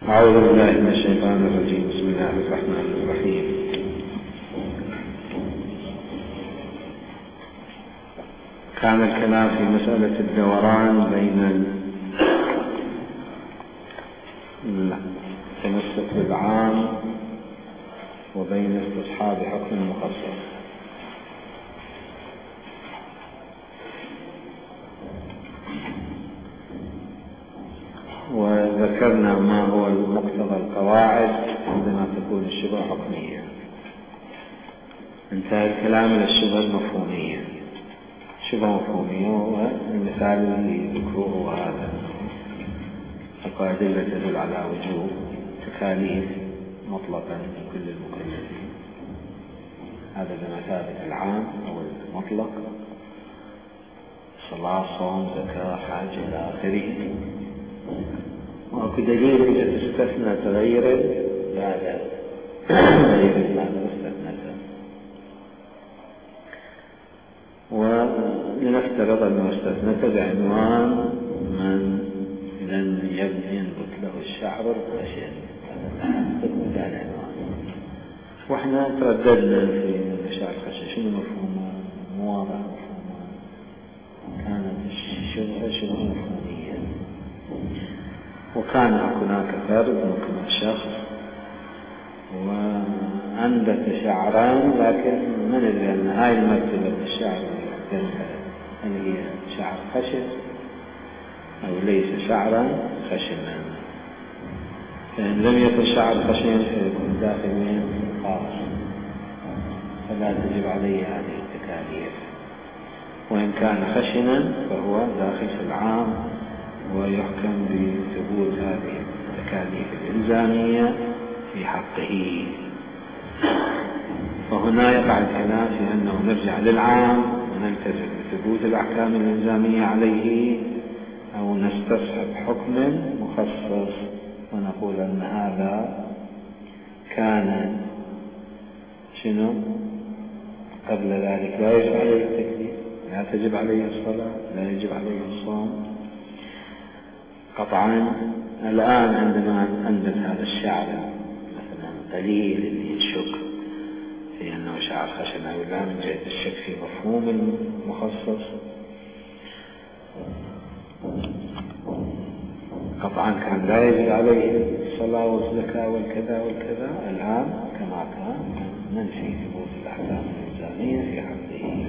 أعوذ بالله من الشيطان الرجيم. بسم الله الرحمن الرحيم. كان الكلام في مسألة الدوران بين التمسك بالعام وبين استصحاب حكم مخصص. وذكرنا ما هو مقتضى القواعد عندما تكون الشبهة حكمية. انتهى الكلام إلى الشبهة المفهومية. شبهة مفهومية هو المثال الذي ذكروه هذا، الأدلة تدل على وجوب تكاليف مطلقا لكل المكلفين، هذا بمثابة العام أو المطلق، صلاة صوم زكاة حج إلى آخره. وأكو دليل إذا تستثنى تغيرا بعد غير المعنى استثنته. ولنفترض أنه استثنته بعنوان من لن ينبت له الشعر الخشن، استثنته العنوان. وإحنا ترددنا في الشعر الخشن شنو مفهومه، مو واضح مفهومه، كانت شبه مفهومية. وكان هناك فرد ممكن شخص وأنبت شعران، لكن من ندري أن هاي المرتبة الشعر هل هي شعر خشن أو ليس شعرا خشنا. فإن لم يكن شعر خشن فيكون داخل من خاص، فلا تجب عليه هذه التكاليف. وإن كان خشنا فهو داخل في العام ويحكم بثبوت هذه التكاليف الإلزامية في حقه. فهنا يقع الكلام في أنه نرجع للعام ونلتزم بثبوت الأحكام الإلزامية عليه، أو نستصحب حكم مخصص ونقول أن هذا كان شنو قبل ذلك لا يجب عليه التكليف، لا تجب عليه الصلاة، لا يجب عليه الصوم قطعا. الآن عندما أنبت هذا الشعر مثلا قليل اللي يشك في أنه شعر خشن أو لا، من جهة الشك في مفهوم المخصص، قطعا كان لا يجب عليه الصلاة والزكاة والكذا والكذا. الآن كما كان ننفي ثبوت الأحكام الإلزامية في حقه.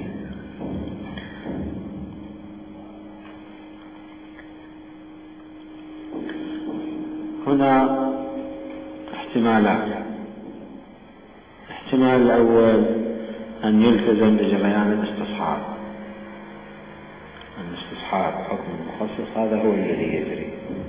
هنا احتمالات. الاحتمال الأول أن يلتزم بجريان الاستصحاب، أن استصحاب حكم المخصص هذا هو الذي يجري،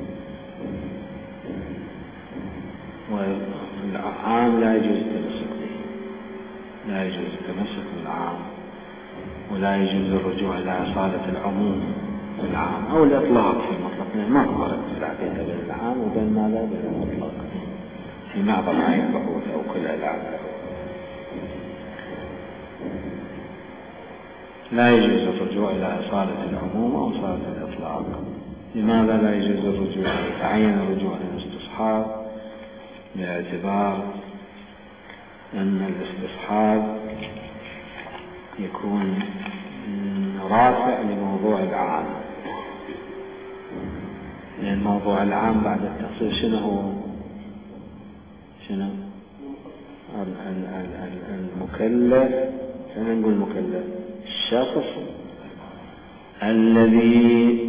والعام لا يجوز التمسك به، لا يجوز التمسك بالعام، ولا يجوز الرجوع إلى أصالة العموم في العام أو الإطلاق في المطلق. ما هو فرق في الحقيقة بين العام وبين ماذا بين المطلق في معظم هاي البحوث أو كل العام. لا يجوز الرجوع إلى أصالة العموم أو أصالة الإطلاق. لماذا لا يجوز الرجوع؟ يتعين الرجوع إلى الاستصحاب باعتبار أن الاستصحاب يكون رافع لموضوع العام، لأن موضوع العام بعد التخصيص شنو هو؟ شنو؟ المكلف. شنو نقول المكلف؟ الشخص الذي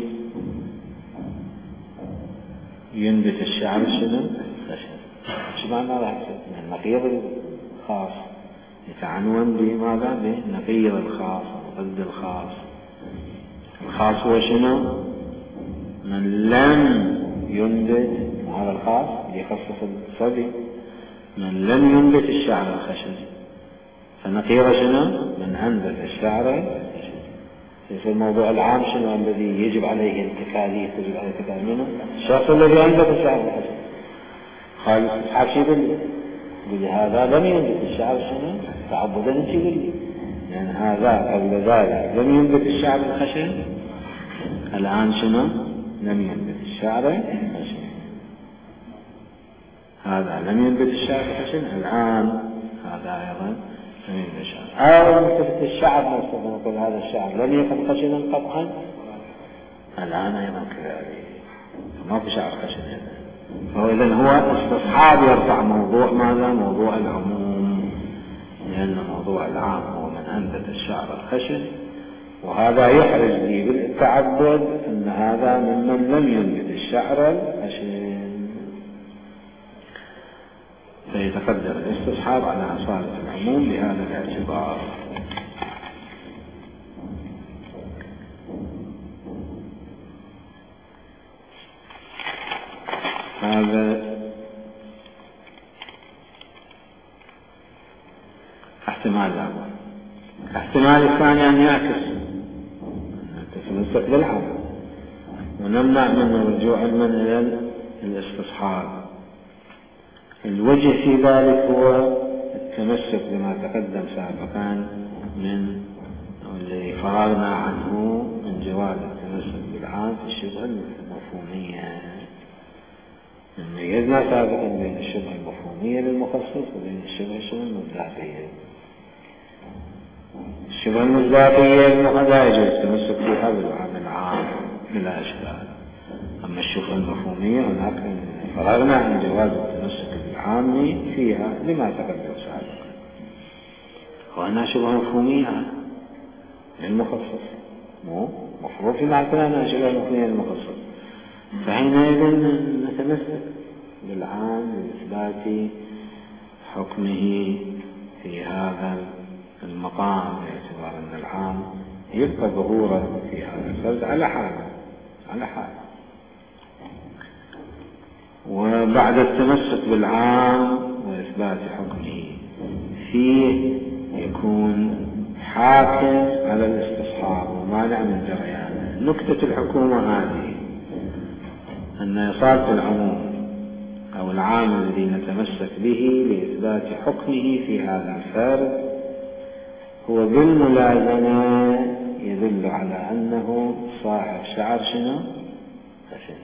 ينبت الشعر شنو؟ خشن. شو معنى راح يصير؟ النقيض الخاص يتعنون بماذا؟ بنقيض الخاص ضد الخاص. الخاص هو شنو؟ من لم ينبت، هذا الخاص يخصص الصبي، من لم ينبت الشعر الخشن. فنقيض شنو؟ من أنبت الشعر الخشن. في الموضوع العام شنو الذي يجب عليه التكاليف؟ تجب عليه التكاليف منه الشخص الذي أنبت الشعر الخشن. قال استصحاب شي يقول لي هذا لم ينبت الشعر شنو تعبدا، انت يقول لي يعني هذا قبل ذلك لم ينبت الشعر الخشن، الآن شنو لم ينبت الشعر الخشن. هذا لم ينبت الشعر الخشن، الآن هذا أيضا لم ينبت الشعر. أو مثل الشعر نفسه، نقول هذا الشعر لم يكن خشنا قطعا، الآن أيضا كذلك ما في شعر خشن هنا. فإذا هو استصحاب يرفع موضوع ماذا؟ موضوع العموم، لأن موضوع العام هو من أنبت الشعر الخشن، وهذا يحرج لي بالتعبد أن هذا ممن لم ينبت الشعر الخشن، فيتقدم الاستصحاب على أصالة العموم بهذا الاعتبار. هذا احتمال الأول. الاحتمال الثاني أن يعكس، نتمسك بالعام ونمنع منه رجوع من إلى الاستصحاب. الوجه في ذلك هو التمسك بما تقدم سابقا من الذي فرغنا عنه من جواز التمسك بالعام في الشبهة المفهومية. ميزنا سابقا بين الشبهة المفهومية للمخصص وبين الشبهة المصداقية. الشبهة المصداقية لا يجوز التمسك فيها بالعام العام بلا إشكال، أما الشبهة المفهومية هناك فرغنا عن جواز التمسك بالعام فيها لما تقدم سابقا، وأنها شبهة مفهومية للمخصص، مو مفروض في معنى أنها شبهة مفهومية للمخصص، فحينئذ نتمسك بالعام لإثبات حكمه في هذا المقام، باعتبار أن العام يبقى ظهورا في هذا الفرد على حال. وبعد التمسك بالعام وإثبات حكمه فيه يكون حاكم على الاستصحاب ومانع من جريانه. نكتة الحكومة هذه أن إصالة العموم أو العام الذي نتمسك به لإثبات حكمه في هذا الفرد هو بالملازمة يدل على أنه صاحب شعر شنو؟ خشن.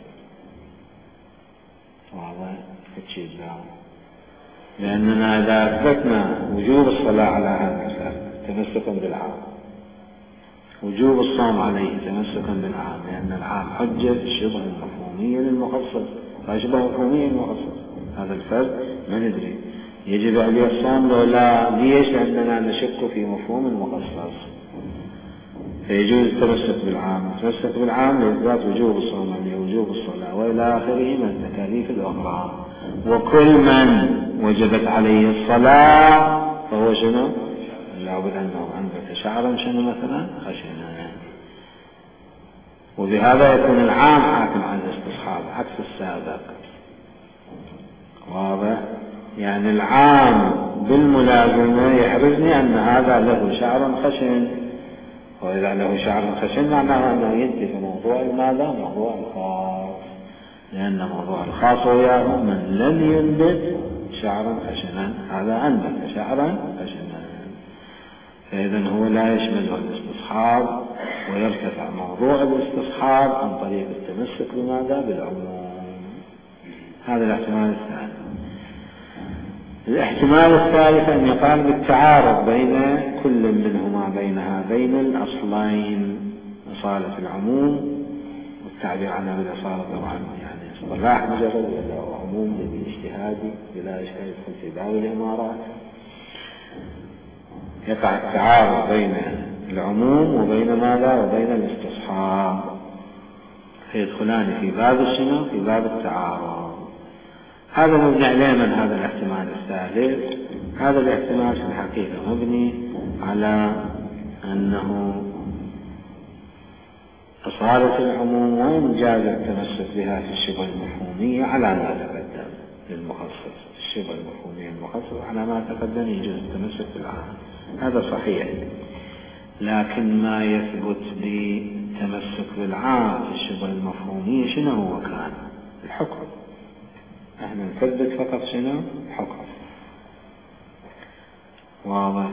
وهذا فتشي الدعوة، لأننا إذا أثبتنا وجوب الصلاة على هذا الفرد تمسكا بالعام، وجوب الصوم عليه تمسكا بالعام، لأن العام حجة الشبهة المفهومية للمخصص، فشبهة مفهومية للمخصص. هذا الفرد ما ندري يجب عليه الصوم لو لا، ليش؟ لأننا نشك في مفهوم المخصص، فيجوز التمسك بالعام. التمسك بالعام لإثبات وجوب الصوم عليه وجوب الصلاة وإلى آخره من التكاليف الأخرى. وكل من وجبت عليه الصلاة فهو شنو؟ لابد أنه أنبت شعرا شنو مثلا خشنا، وبهذا يكون العام حاكم على الاستصحاب عكس السابق. واضح؟ يعني العام بالملازمة يحرزني أن هذا له شعر خشن، وإذا له شعر خشن معناه أنه ينتهي في موضوع ماذا؟ موضوع الخاص، لأن موضوع الخاص وياه من لم ينبت شعرا خشنا، هذا أنبت شعرا خشنا، فإذا هو لا يشمله الاستصحاب، ويرتفع موضوع الاستصحاب عن طريق التمسك بماذا؟ بالعموم. هذا الاحتمال الثاني. الاحتمال الثالث أن يقال بالتعارض بين كل منهما بين هذين الأصلين، إصالة العموم والتعبير عنها بالإصالة طبعا يعني اصطلاح مجرد ولا عموم بالاجتهادي بلا إشكال يدخل في باب الإمارات. يقع التعارض بين العموم وبين ماذا؟ وبين الاستصحاب، فيدخلان في باب الشنو؟ في باب التعارض. هذا مبني عليه من هذا الاحتمال الثالث. هذا الاحتمال في الحقيقة مبني على أنه إصالة العموم وإن جاز التمسك بها في الشبهة المفهومية على ما تقدم للمخصص، الشبهة المفهومية المخصص على ما تقدم يجوز التمسك بالعام، هذا صحيح. لكن ما يثبت بالتمسك بالعام في الشبهة المفهومية شنو هو؟ كان الحكم. احنا نثبت فقط شنو؟ الحكم. واضح؟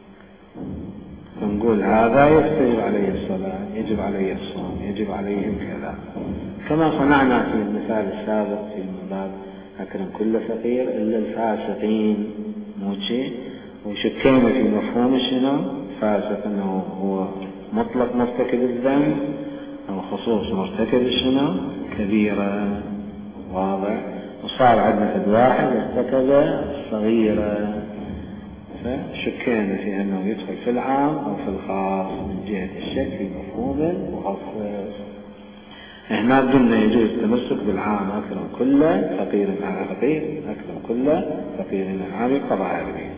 فنقول هذا يجب عليه الصلاة، يجب عليه الصوم، يجب عليه كذا، كما صنعنا في المثال السابق في باب أكرم كل فقير إلا الفاسقين، موشي. وشكينا في مفهوم شنو فاسق، أنه هو مطلق مرتكب الذنب أو خصوص مرتكب شنو كبيرة، واضح. وصار عندنا فد واحد ارتكب صغيرة، فشكينا في أنه يدخل في العام أو في الخاص من جهة الشك في مفهوم المخصص. هنا قلنا يجوز التمسك بالعام، أكرم كل فقير على فقير، أكرم كل فقير على قضاء به.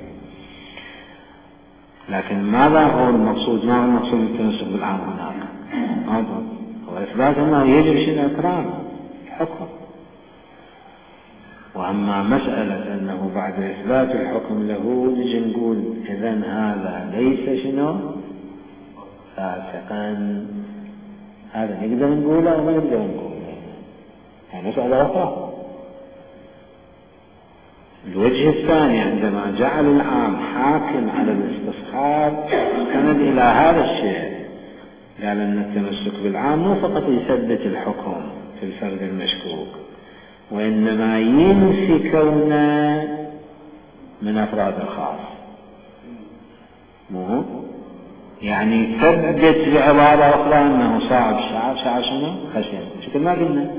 لكن ماذا هو المقصود؟ ما هو المقصود التمسك بالعام هناك؟ هو إثبات أنه يجب شيء إكرام الحكم. وأما مسألة أنه بعد إثبات الحكم له نجي نقول إذن هذا ليس شنو فاسقا، هذا نقدر نقوله أو ما نقدر نقوله؟ هذه مسألة أخرى. الوجه الثاني عندما جعل العام حاكم على الاستصحاب استند إلى هذا الشيء، قال أن التمسك بالعام مو فقط يثبت الحكم في الفرد المشكوك، وإنما ينفي كونه من أفراد الخاص. مو يعني ثبت بعبارة أخرى أنه صعب شعر شنو خشن، شكل ما قلنا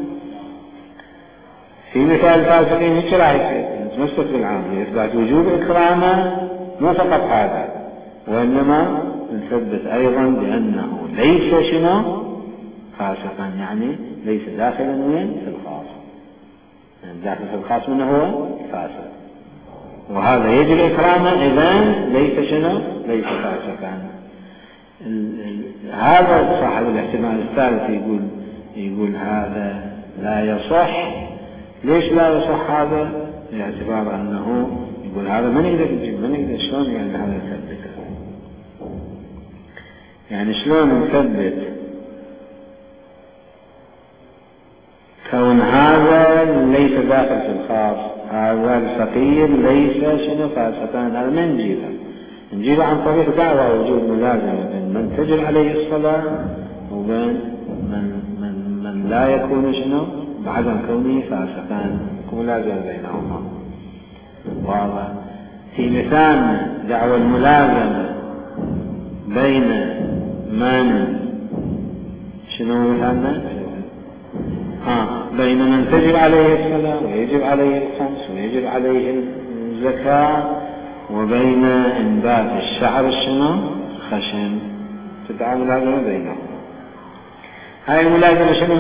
في مثال الفاسقين هيك راح يصير نتمسك بالعام لإثبات وجوب إكرامه، مو فقط هذا وإنما نثبت أيضا بأنه ليس شنو فاسقا، يعني ليس داخلا وين في الخاص، يعني داخل في الخاص منه هو فاسق، وهذا يجب إكرامه إذن ليس شنو ليس فاسقا. هذا صاحب الاحتمال الثالث يقول هذا لا يصح. ليش لا يصح هذا؟ باعتبار أنه يقول هذا ما نقدر نجيب، ما نقدر شلون يعني هذا نثبته، يعني شلون نثبت كون هذا ليس داخل في الخاص، هذا الفقير ليس شنو فاسقان، هذا ما نجيبه عن طريق دعوة وجود ملازمة بين من تجب عليه الصلاة وبين من لا يكون شنو بعدم كونه فاسقان، ملازمة بينهما. واضح. في مثال دعوة الملازمة بين من شنو مثالنا بين من تجب عليه الصلاة ويجب عليه الخمس ويجب عليه الزكاة، وبين انبات الشعر الشنو خشن، تدعى ملازمة بينهم. هاي الملازمة شنو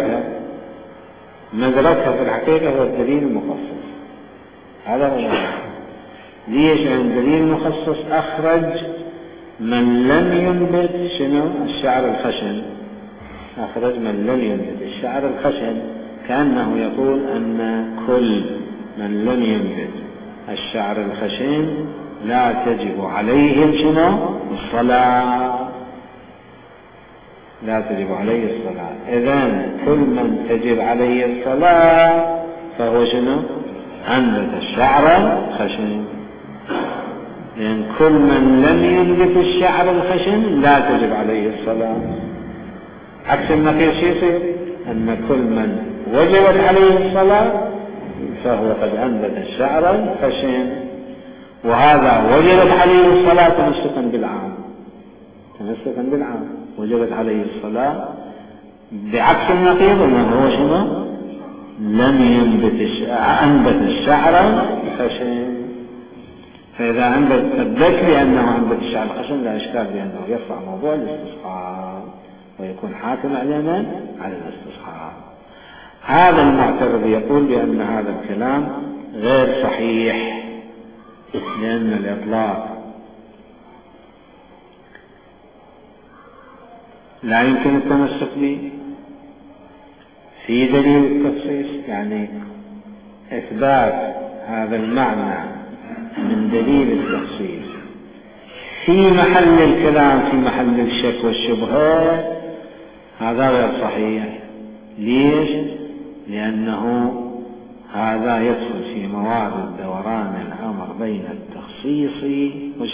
مدركها في الحقيقة هو الدليل المخصص. هذا هو ليش؟ يعني الدليل المخصص أخرج من لم ينبت شنو الشعر الخشن، أخرج من لم ينبت الشعر الخشن، كأنه يقول أن كل من لم ينبت الشعر الخشن لا تجب عليهم شنو الصلاة، لا تجب عليه الصلاة. إذن كل من تجب عليه الصلاة فهو شنو أنبت الشعر الخشن، لأن كل من لم ينبت الشعر الخشن لا تجب عليه الصلاة. عكس النقيض شو يصير؟ أن كل من وجبت عليه الصلاة فهو قد أنبت الشعر الخشن، وهذا وجبت عليه الصلاة تمسكا بالعام وجبت عليه الصلاة، بعكس النقيض أنه هو شنو لم أنبت الشعر الخشن. فإذا ثبت لأنه أنبت الشعر الخشن لا إشكال بأنه يرفع موضوع الاستصحاب ويكون حاكم على الاستصحاب. هذا المعترض يقول بأن هذا الكلام غير صحيح، لأن الإطلاق لا يمكن التمسك به في دليل التخصيص، يعني إثبات هذا المعنى من دليل التخصيص في محل الكلام في محل الشك والشبهة، هذا غير صحيح. ليش؟ لأنه هذا يدخل في موارد دوران الأمر بين التخصيص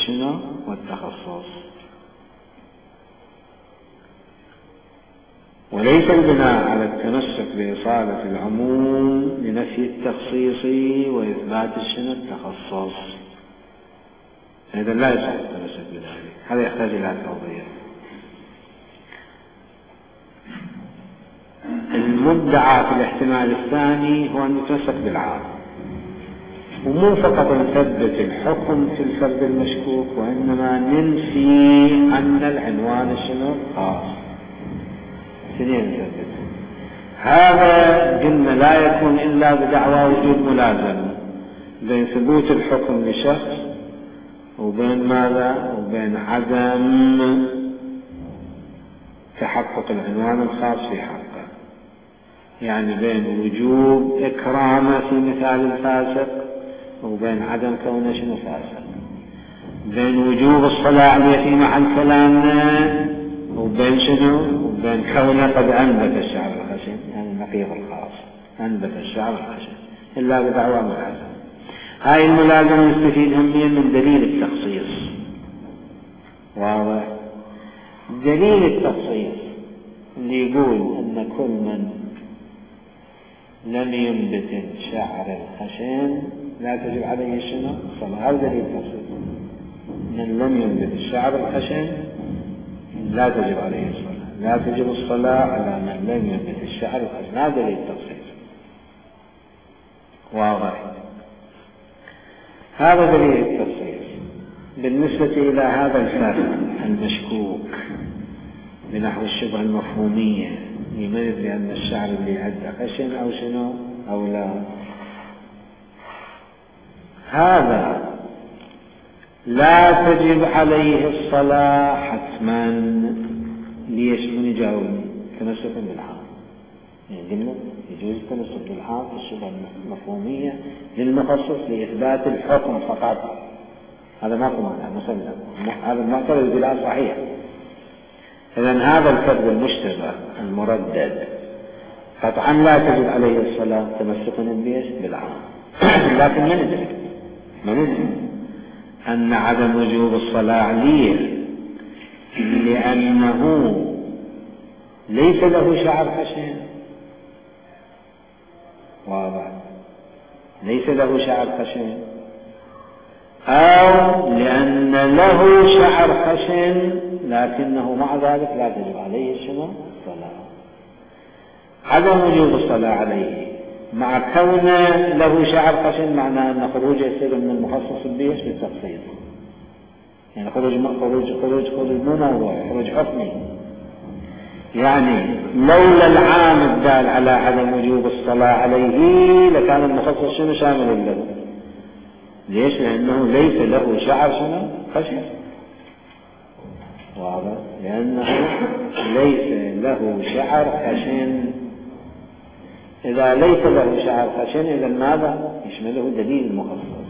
والتخصص. وليس البناء على التمسك بإصالة العموم لنفي التخصيص وإثبات التخصص. إذا لا يصح التمسك بذلك، هذا يحتاج إلى توضيح. المدعى في الاحتمال الثاني هو أن يتمسك بالعام، ومو فقط نثبت الحكم في الفرد المشكوك، وإنما ننفي أن العنوان خاص. سنين نثبت هذا، قلنا لا يكون إلا بدعوى وجود ملازمة بين ثبوت الحكم لشخص وبين ماذا؟ وبين عدم تحقق العنوان الخاص في حقه. يعني بين وجوب إكرامه في مثال الفاسق وبين عدم كونه فاسق، بين وجوب الصلاة عليه في محل كلامنا وبين وبين كونه قد أنبت الشعر الخشن، يعني النقيض الخاص، أنبت الشعر الخشن إلا بدعوى ملازمة. هاي الملازمة نستفيد هميا من دليل التخصيص. واضح؟ دليل التخصيص اللي يقول أن كل من لم ينبت شعر الخشن لا تجب عليه الصلاة. هذا دليل التخصيص. من لم ينبت الشعر الخشن لا تجب عليه الصلاة، لا تجب الصلاة على من لم ينبت الشعر الخشن. هذا دليل التخصيص. واضح؟ هذا دليل التخصيص. بالنسبة إلى هذا الفرق المشكوك بنحو الشبهة المفهومية يميز بأن الشعر اللي عنده خشن أو أو لا، هذا لا تجب عليه الصلاة حتما. ليش؟ من يجاوبني؟ تمسك بالعام. يعني قلنا يجوز التمسك بالعام في الشبهة المفهومية للمخصص لإثبات الحكم فقط. هذا ما قلنا مثلا، هذا المعترض بالله صحيح. إذن هذا الفرد المشتبه المردد قطعا لا تجب عليه الصلاة تمسكا بالعام. لكن ما ندري أن عدم وجوب الصلاة عليه لأنه ليس له شعر خشن. واضح؟ ليس له شعر خشن، أو لأن له شعر خشن لكنه مع ذلك لا تجب عليه الصلاة. عدم وجوب الصلاة عليه مع كونه له شعر خشن معناه أن خروجه يصير من المخصص بيش بالتخصيص. يعني خروج مو موضوع، خروج حكمي. يعني لولا العام الدال على عدم وجوب الصلاة عليه لكان المخصص شامل له. ليش؟ لأنه ليس له شعر خشن. واضح؟ لأنه ليس له شعر خشن. إذا ليس له شعر خشن إذا ماذا يشمله دليل المخصص؟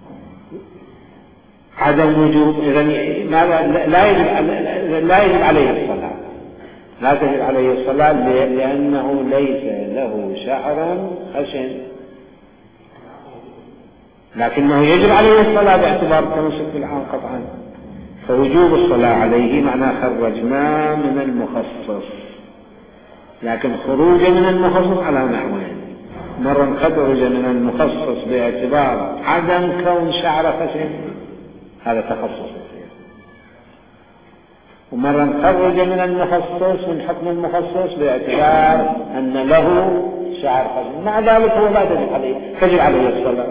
عدم وجوب. إذا ماذا؟ لا يجب عليه الصلاة، لا تجب عليه الصلاة لأنه ليس له شعر خشن، لكنه يجب عليه الصلاة باعتبار التمسك بالعام قطعا. فوجوب الصلاة عليه معناه خرجنا من المخصص. لكن خروج من المخصص على نحوين: مرة خرج من المخصص باعتبار عدم كون شعر خشن، هذا تخصص، ومرة خرج من المخصص من حكم المخصص باعتبار أن له شعر خشن. مع ذلك هو لا تجب عليه الصلاة.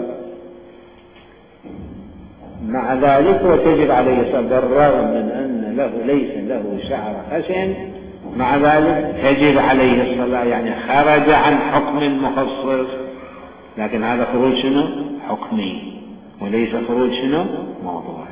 مع ذلك وتجب عليه الصلاة بالرغم من أن ليس له شعر خشن، مع ذلك تجب عليه الصلاة. يعني خرج عن حكم المخصص، لكن هذا خروج حكمي وليس خروج موضوعي.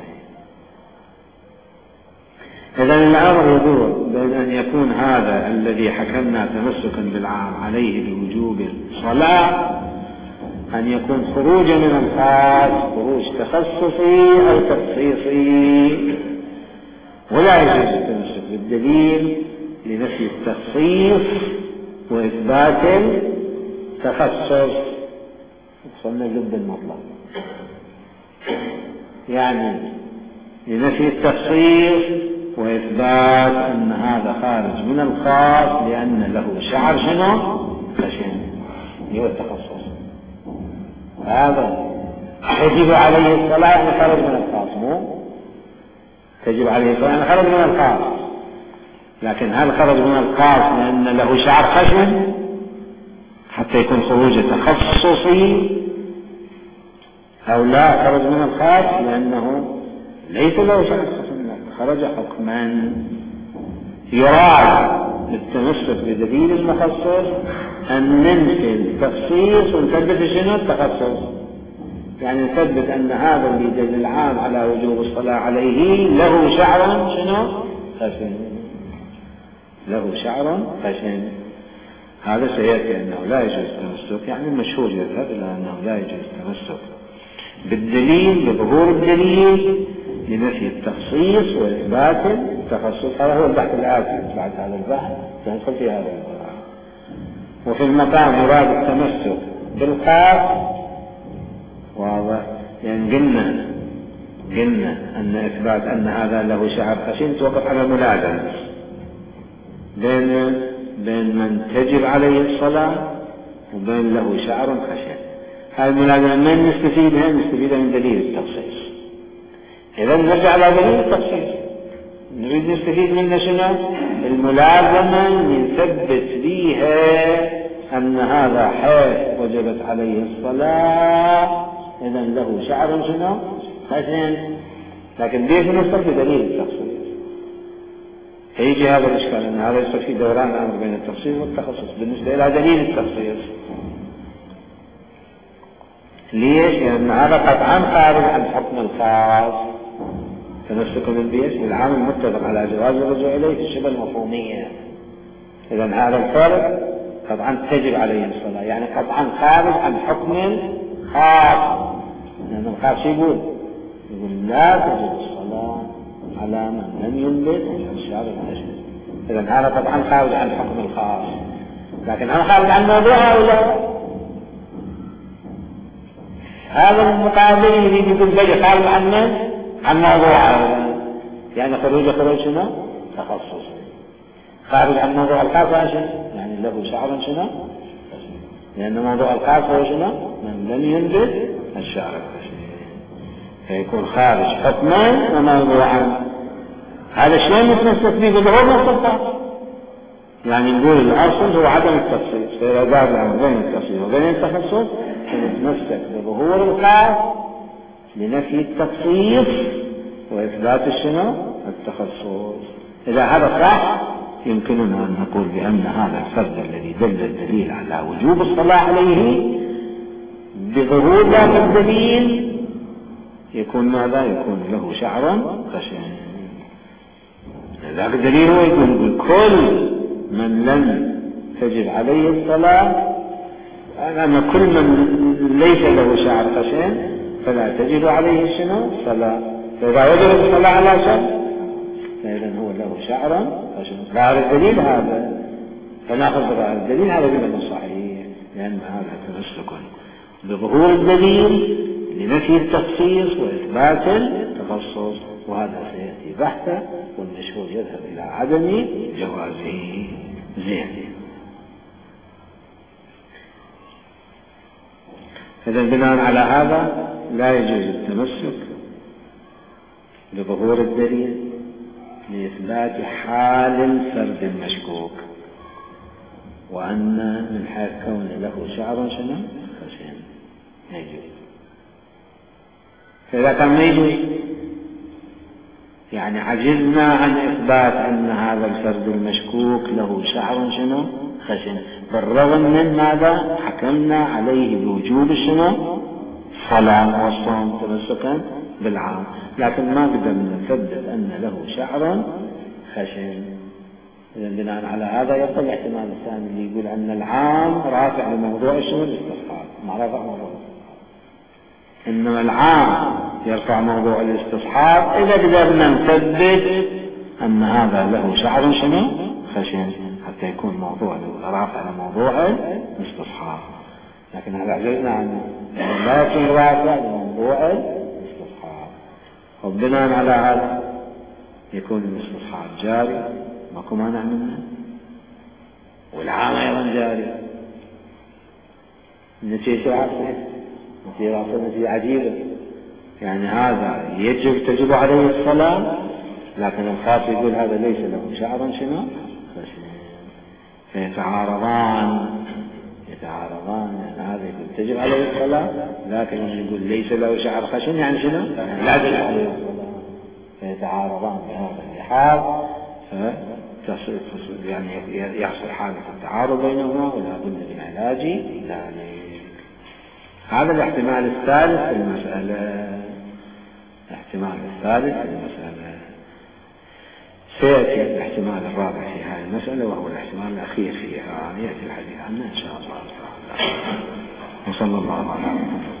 إذن الأمر يدور بين أن يكون هذا الذي حكمنا تمسكا بالعام عليه بوجوب الصلاة أن يكون خروج من الخاص خروج تخصصي أو تخصيصي، ولا يجوز التمسك بالدليل لنفي التخصيص وإثبات التخصص. وصلنا اللب المطلق. يعني لنفي التخصيص وإثبات أن هذا خارج من الخاص لأن له شعر شنو؟ خشن، هو التخصص. هذا تجب عليه الصلاة يعني خرج من الخاص، مو تجب عليه الصلاة يعني خرج من الخاص. لكن هل خرج من الخاص لأن له شعر خشن حتى يكون خروج تخصصي، أو لا خرج من الخاص لأنه ليس له شعر خشن، خرج حكما. يراد بالتمسك بدليل المخصص أن ننفي التخصيص ونثبت شنو؟ التخصص. يعني نثبت أن هذا اللي دل العام على وجوب الصلاة عليه له شعر شنو؟ خشن، له شعر خشن. هذا سيأتي أنه لا يجوز التمسك، يعني المشهور يذهب إلى أنه لا يجوز التمسك بالدليل بظهور الدليل لنفي التخصيص وإثبات التخصص. هذا هو البحث الآتي بعد هذا البحث سندخل في هذا البحث. وفي المقام يراد التمسك بالخاص، واضح، يعني قلنا أن إثبات أن هذا له شعر خشن توقف على ملازمة بين من تجب عليه الصلاة وبين له شعر خشن. هذه الملازمة من نستفيدها؟ نستفيدها من دليل التخصيص. إذا نرجع على دليل التخصيص، نريد نستفيد منه شنو؟ الملازمة نثبت فيها أن هذا حيث وجبت عليه الصلاة إذا له شعر شنو؟ خشن. لكن ليش نصل بدليل التخصيص؟ هيجي هذا الإشكال أن هذا يصير في دوران الأمر بين التخصيص والتخصص بالنسبة إلى دليل التخصيص. ليش؟ لأن هذا قطعا خارج عن حكم الخاص. تمسك بالبيش بالعام المتفق على جواز الرجوع إليه في الشبه المفهومية. إذا هذا الفرق قطعا تجب عليه الصلاة، يعني قطعا خارج عن حكم خاص. لأن الخاص يقول لا تجب الصلاة على من لم يلبس الشعر الخشن. إذا هذا قطعا خارج عن حكم الخاص. لكن هل خارج عن موضوعه أو لا؟ هذا المقابل يريد يقول بلي خارج عن موضوعه، يعني خروج شنو؟ تخصص. خارج عن موضوع الخاص شنو؟ يعني له شعر شنو؟ لأن موضوع الخاص هو شنو؟ من لم ينبت الشعر الخشن، فيكون خارج حكما وموضوعا. هذا شلون نتمسك به بظهور السلطة؟ يعني نقول الأصل هو عدم التخصيص، فإذا دار الأمر بين التخصيص وبين التخصص فنتمسك بظهور الخاص لنفي التخصيص وإثبات شنو؟ التخصص. إذا هذا صح يمكننا أن نقول بأن هذا الفرد الذي دل الدليل على وجوب الصلاة عليه بظهور ذاك الدليل يكون ماذا؟ يكون له شعر خشن. ذاك الدليل هو يقول كل من لم تجب عليه الصلاة، أما كل من ليس له شعر خشن فلا تجب عليه شنو؟ صلاة. فإذا وجب الصلاة على شيء فإذا هو له شعر خشن. فهذا الدليل هذا فنأخذ بهذا الدليل هذا بمعنى صحيح، لأن هذا تمسك بظهور الدليل لنفي التخصيص وإثبات التخصص، وهذا سيأتي بحثه والمشهور يذهب إلى عدم جوازه. زين. إذا بناء على هذا لا يجوز التمسك بظهور الدليل لإثبات حال الفرد المشكوك، وأن من حيث كون له شعر شنو؟ خشن لا يجوز. فإذا كان ما يجوز يعني عجزنا عن إثبات أن هذا الفرد المشكوك له شعر شنو؟ خشن، بالرغم من ماذا؟ حكمنا عليه بوجوب شنو؟ الصلاة والصوم تمسكا بالعام، لكن ما قدرنا نثبت أن له شعر خشن. إذا بناء على هذا يبقى الاحتمال الثاني اللي يقول أن العام رافع لموضوع شنو؟ الاستصحاب. ما رفع موضوع إنما العام يرفع موضوع الاستصحاب إذا قدرنا نثبت أن هذا له شعر شنو؟ خشن، حتى يكون موضوع رافع لموضوع الاستصحاب. لكن هذا عجزنا عنه، لا يكون رافع لموضوع الاستصحاب. وبناء على هذا يكون الاستصحاب جاري ماكو مانع منه، والعام أيضا جاري. نتيجة عجيبة، يعني هذا تجب عليه الصلاة، لكن الخاص يقول هذا ليس له شعر شنو فيتعارضان، يعني هذا يقول تجب عليه الصلاة، لكن يقول ليس له شعر خشن، يعني شنو لا تجب عليه الصلاة، فيتعارضان بهذا اللحاظ، يعني يحصل حالة التعارض بينهما، ولا بد من علاج ذلك. هذا الاحتمال الثالث في المسألة. سيأتي الاحتمال الرابع في هذه المسألة، وهو الاحتمال الأخير فيها، يأتي الحديث عنه إن شاء الله تعالى. وصلى الله على محمد.